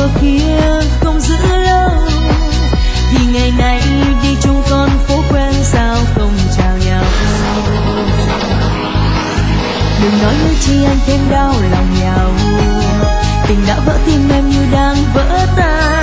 vừa khuya không giữ lâu, thì ngày nay đi chung con phố quen sao không chào nhau. Đừng nói với chi anh thêm đau lòng nhau, tình đã vỡ tim em như đang vỡ tan.